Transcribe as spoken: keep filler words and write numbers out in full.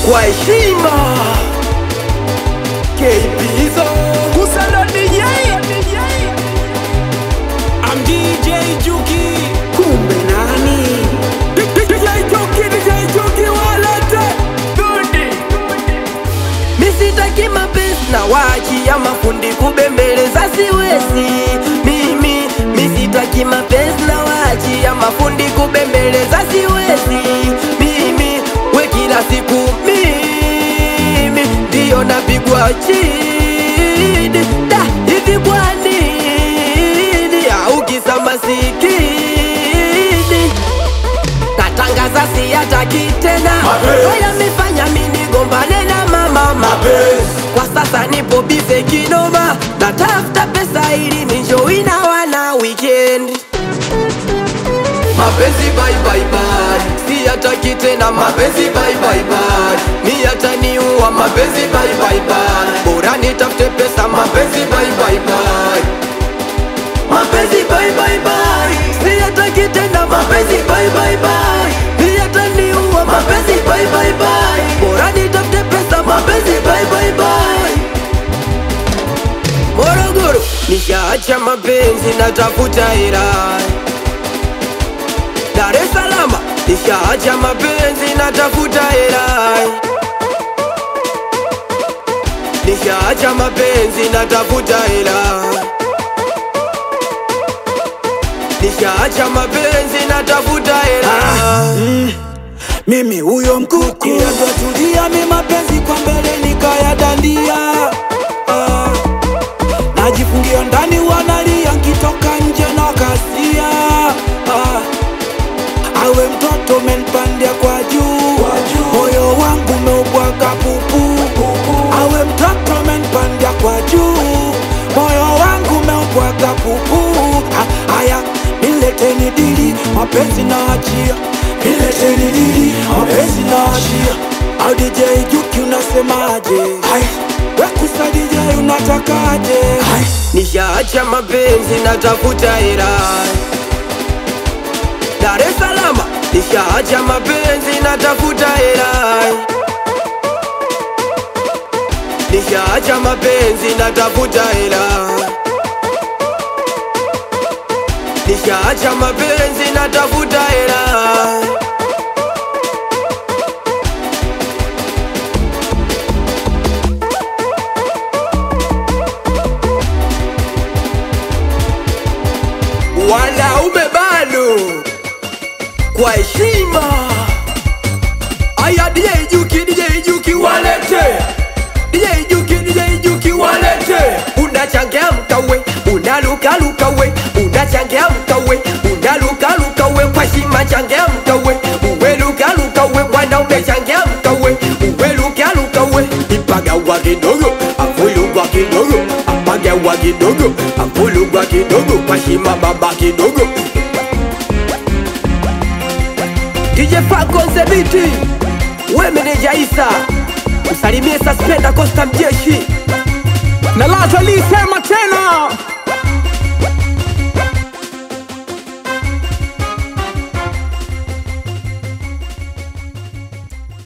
kwa heshima K P zo Kusanda D J I'm D J Juki. kumbe nani D J Juki, D J Juki walete Dundi. misitaki mapenzi na wachi ya mafundi kubembeleza siwezi mimi misitaki mapenzi na wachi ya mafundi kubembeleza siwezi mimi we kila siku mimi ndio napigwa chini da hivi kwa nini au kisa masikini natangaza siyataki tena oya mifanya mini gombane na mama mapenzi kwa sasa nipo bize kinoma natafuta pesa ili ninjoi na wana weekend mapenzi bye bye bye siyataki tena mapenzi bye bye bye ni yataniua mapenzi bye bye bye bora nitafute pesa mapenzi bye bye bye mapenzi bye bye bye siyataki tena mapenzi bye bye bye ni yataniua mapenzi bye bye bye bora nitafute pesa mapenzi bye bye bye Morogoro nishaacha mapenzi natafuta hela Dar es Salaam nishaacha mapenzi natafuta hela nishaacha mapenzi natafuta hela nishaacha mapenzi natafuta hela mm. Mimi huyo mkuku Tulia mi mapenzi kwa mbele nikayadandia ah. Najifungia ndani wanalia nkitoka nje na kasia ah. Awe mtoto menpandia kwa juu moyo wangu meubwaga pupu awe mtoto menpandia kwa juu moyo wangu meubwaga pupu haya nileteni dili mapenzi na achia nileteni dili mapenzi na achia au D J Juki unasemaje wekusa D J unatakaje nishaacha mapenzi natafuta hela Dar es Salaam nishaacha mapenzi natafuta hela nishaacha mapenzi natafuta hela nishaacha mapenzi natafuta hela wanaume bado kwa heshima aya D J Juki D J Juki walete D J Juki D J Juki walete unachangamka we unaluka luka we unachangamka we unaluka luka we kwa heshima changamka we uwe luka luka we wanaume changamka we uwe luka luka we ipaga wa kidogo afulu wa kidogo apaga wa kidogo afulu wa kidogo kwa heshima baba kidogo D J Franco Nzebiti we meneja Isa usalimie Suspender Costa Mjeshi na laza lisema tena